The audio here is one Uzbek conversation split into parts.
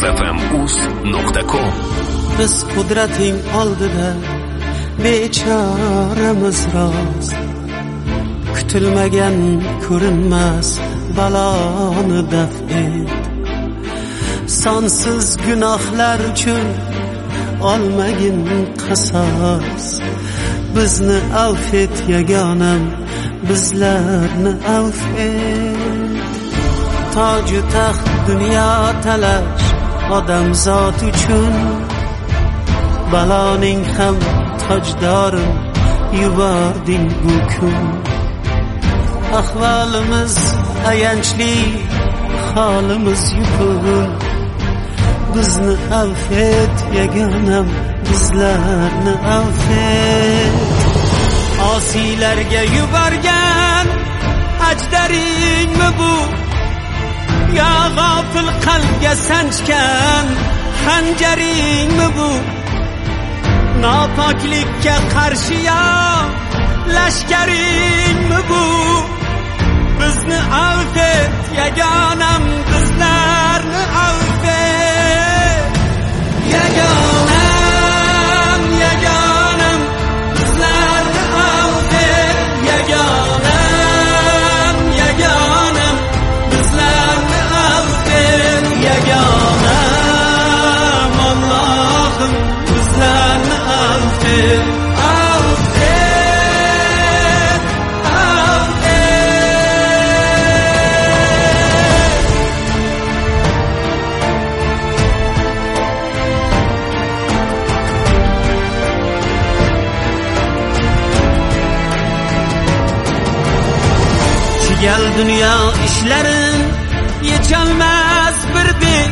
azfm.uz.com. Biz qudrating oldida bechoramiz rost, kutilmagan ko'rinmas baloni daf et. Sonsiz gunohlar uchun olmagin qasos, bizni avf et yagonam, bizlarni avf et. Toju taxt dunyo talash odamzod uchun, baloning ham tojdorin yubording bu kun. Ahvolimiz ayanchli, holimiz yupun, bizni avf et yagonam, bizlarni avf et. Osiylarga yuborgan ajdaringmi bu, yo g'ofil qalbga sanchgan xanjaringmi bu? Nopoklikka qarshi yo lashkaringmi bu? Bizni avf et yagonam, bizlarni avf et. Yagonam, yagonam, bizlarni avf et. Yagonam, yagonam, bizlarni avf et. Yagonam, Allohim, bizlarni avf et. Gel dünya işlerin yechalmas birdek,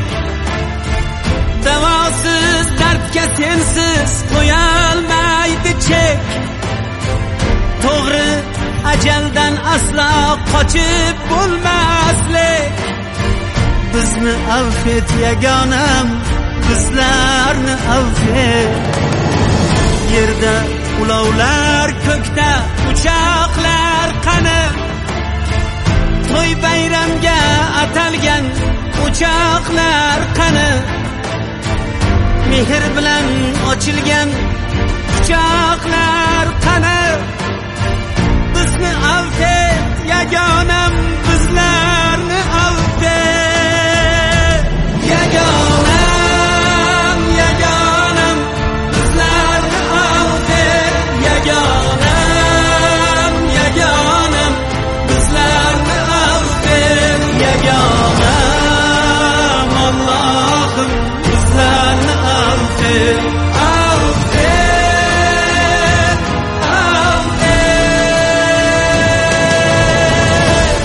davosiz dardga sensiz qo'yolmaydi chek. To'g'ri, ajaldan aslo qochib bo'lmaslik. Bizni avf et yagonam, bizlarni avf et. Yerda ulovlar, ko'kda uchoqlar qani, to'y bayramga atalgan uchoqlar qani? Mehr bilan ochilgan quchoqlar qani? Bizni avf et yagonam, bizlarni avf et. Yagonam, yagonam, bizlarni avf et. Yagonam, yagonam, bizlarni avf et. Yagonam, Allohim, bizlarni avf et. Avf et, avf et.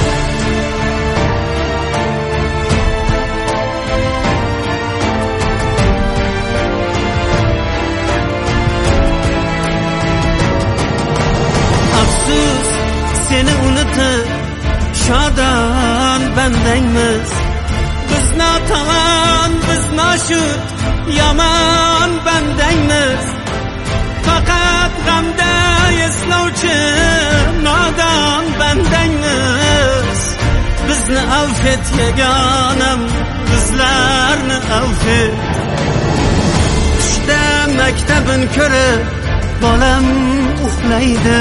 Afsus, seni unutib shodon bandangmiz. Biz notavon, biz noshud, yomon bandangmiz. Faqat g'amda eslovchi nodon bandangmiz. Bizni avf et yagonam, bizlarni avf et. Tushda maktabin ko'rib bolam uxlaydi,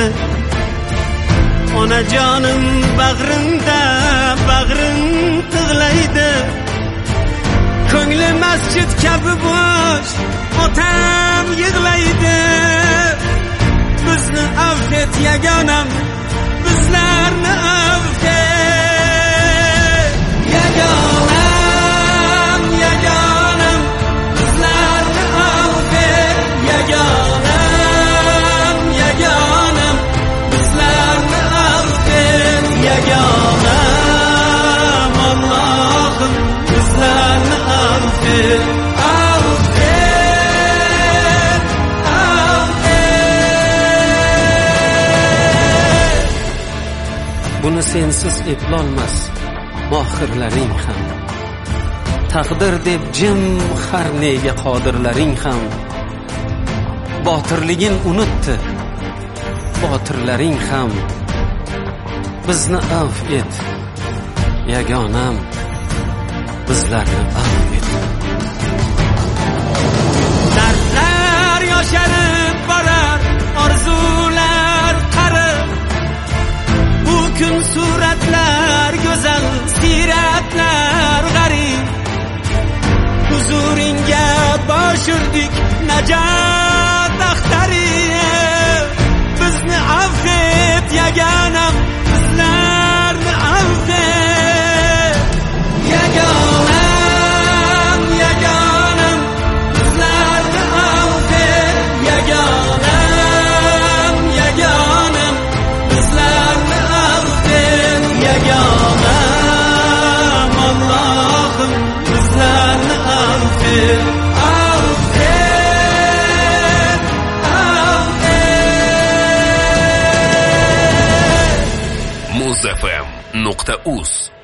onajonim bag'rimda, bag'rim tig'laydi. Ko'ngli masjid kabi bo'sh, otam yig'laydi. Bizni avf et yagonam, bizlarni avf et. Yagonam, yagonam, bizlarni avf et. Yagonam, yagonam, bizlarni avf et. Yagonam, Allohim, bizlarni avf et. Avf et, avf et. Buni sensiz eplolmas mohirlaring ham, taqdir deb jim har nega qodirlaring ham. Botirligin unutdi botirlaring ham. Bizni avf et yagonam, bizlarni avf et. yasharib borar orzular qarib. Bu kun suratlar go'zal, siyratlar g'arib. Huzuringga bosh urdik najot daftari. Bizni avf et yaganam, bizlarni avf et yaganam, yaganam, bizlarni avf et yaganam, yaganam, bizlarni avf et yaganam. Allohim bizlarni avf et. muzfm.uz